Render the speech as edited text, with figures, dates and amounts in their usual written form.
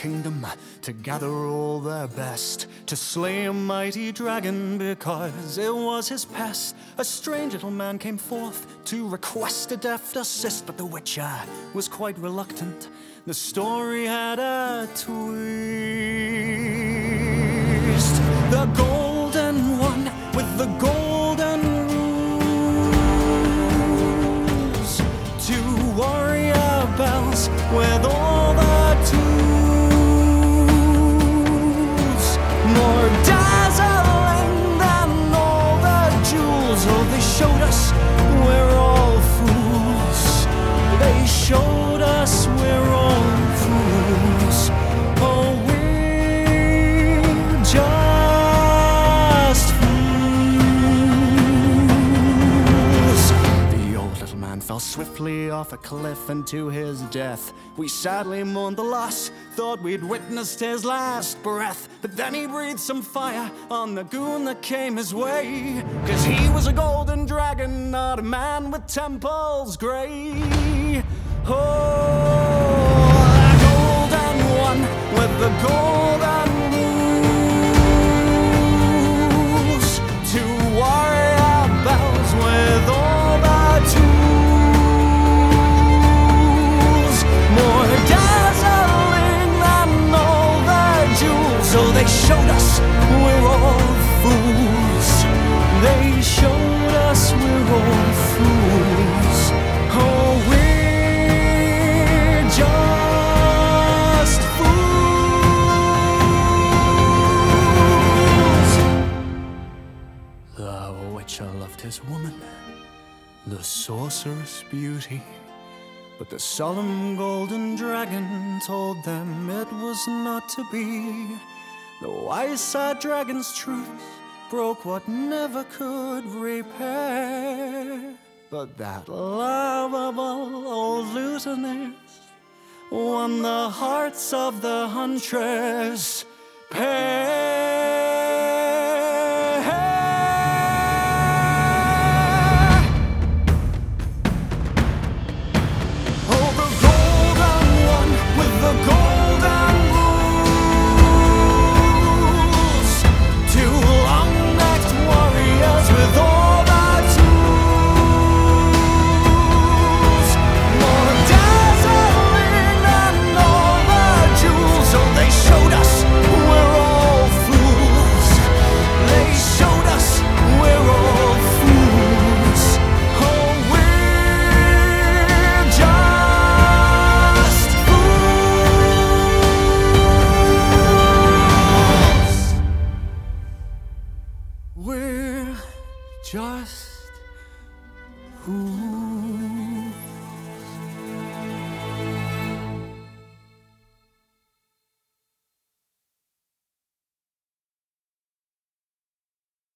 kingdom to gather all their best to slay a mighty dragon because it was his pest. A strange little man came forth to request a deft assist, but the Witcher was quite reluctant. The story had a twist. The golden one with the golden rules, two warrior bells with all the tools, more dazzling than all the jewels. Oh, they showed us we're all fools. They showed us we're all fools. Oh, we're just fools. The old little man fell swiftly off a cliff and to his death. We sadly mourned the loss, thought we'd witnessed his last breath. But then he breathed some fire on the goon that came his way, 'cause he was a golden dragon, not a man with temples gray. Oh, the golden one with the golden rules, two warrior bells with all the tools, more dazzling than all the jewels. So they showed us we're all fools. They showed us we're all fools. Oh, we're just fools. The Witcher loved his woman, the sorceress beauty, but the solemn golden dragon told them it was not to be. The wise sad dragon's truth broke what never could repair. But that lovable old lutenist won the hearts of the huntress pair. Oh, the golden one with the golden rules, two long-necked warriors with all the tools, more dazzling than all the jewels. So they showed us we're all fools. They showed us we're all fools. Oh, we're just fools. We're just fools.